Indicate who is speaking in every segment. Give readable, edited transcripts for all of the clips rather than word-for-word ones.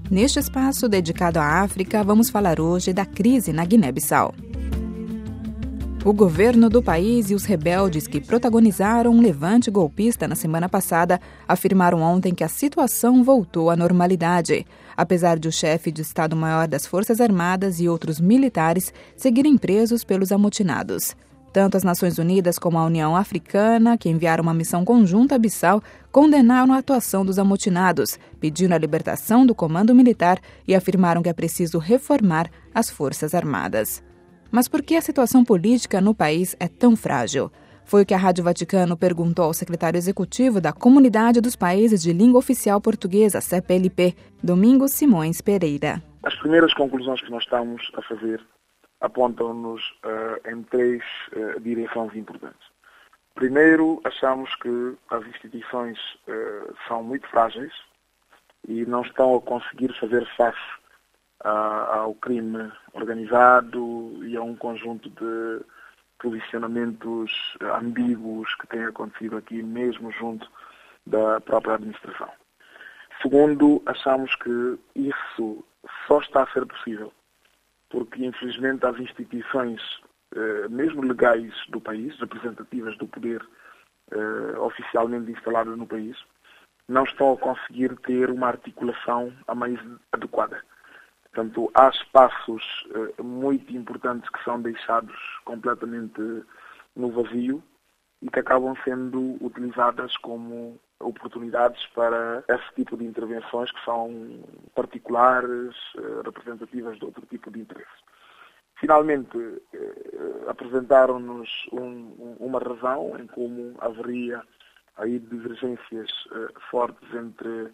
Speaker 1: Neste espaço dedicado à África, vamos falar hoje da crise na Guiné-Bissau. O governo do país e os rebeldes que protagonizaram um levante golpista na semana passada afirmaram ontem que a situação voltou à normalidade, apesar de o chefe de Estado-Maior das Forças Armadas e outros militares seguirem presos pelos amotinados. Tanto as Nações Unidas como a União Africana, que enviaram uma missão conjunta a Bissau, condenaram a atuação dos amotinados, pedindo a libertação do comando militar e afirmaram que é preciso reformar as Forças Armadas. Mas por que a situação política no país é tão frágil? Foi o que a Rádio Vaticano perguntou ao secretário executivo da Comunidade dos Países de Língua Oficial Portuguesa, CPLP, Domingos Simões Pereira.
Speaker 2: As primeiras conclusões que nós estamos a fazer apontam-nos em três direções importantes. Primeiro, achamos que as instituições são muito frágeis e não estão a conseguir fazer face ao crime organizado e a um conjunto de posicionamentos ambíguos que têm acontecido aqui mesmo junto da própria administração. Segundo, achamos que isso só está a ser possível porque, infelizmente, as instituições, mesmo legais do país, representativas do poder oficialmente instalado no país, não estão a conseguir ter uma articulação a mais adequada. Portanto, há espaços muito importantes que são deixados completamente no vazio e que acabam sendo utilizadas como oportunidades para esse tipo de intervenções que são particulares, representativas de outro tipo de interesse. Finalmente, apresentaram-nos uma razão em como haveria aí divergências fortes entre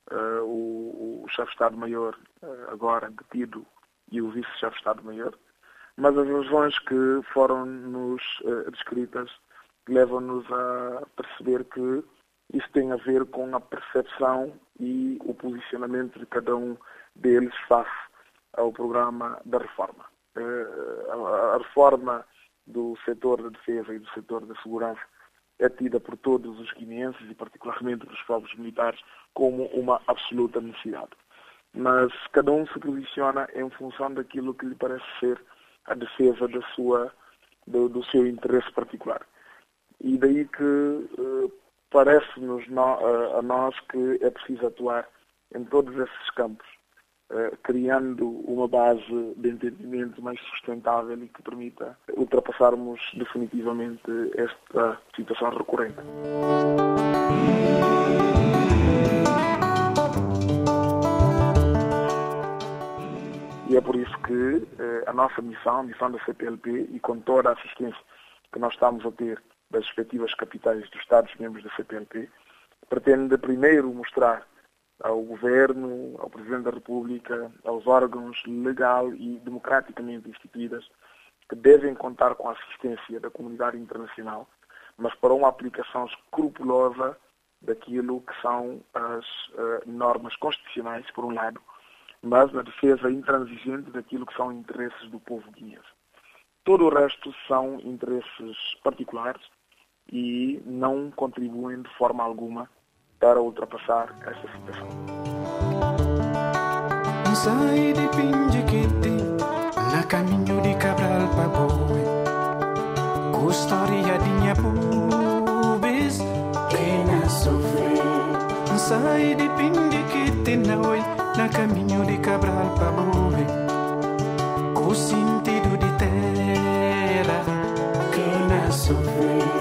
Speaker 2: o chefe de Estado-Maior, agora detido, e o vice-chefe de Estado-Maior, mas as razões que foram-nos descritas levam-nos a perceber que isso tem a ver com a percepção e o posicionamento de cada um deles face ao programa da reforma. A reforma do setor da defesa e do setor da segurança é tida por todos os guineenses e particularmente dos próprios militares como uma absoluta necessidade. Mas cada um se posiciona em função daquilo que lhe parece ser a defesa do seu interesse particular. E daí que parece-nos a nós que é preciso atuar em todos esses campos, criando uma base de entendimento mais sustentável e que permita ultrapassarmos definitivamente esta situação recorrente. E é por isso que a nossa missão, a missão da CPLP, e com toda a assistência que nós estamos a ter das respectivas capitais dos Estados-membros da CPLP, pretende primeiro mostrar ao Governo, ao Presidente da República, aos órgãos legal e democraticamente instituídos, que devem contar com a assistência da comunidade internacional, mas para uma aplicação escrupulosa daquilo que são as normas constitucionais, por um lado, mas na defesa intransigente daquilo que são interesses do povo guineense. Todo o resto são interesses particulares e não contribuem de forma alguma para ultrapassar esta situação.
Speaker 3: Sai de Pindiquete, na caminho de Cabral para Boe, com história de minha pubis, que não sofre. Sai de Pindiquete, na caminho de Cabral para Boe, com sentido de terra, que não sofre.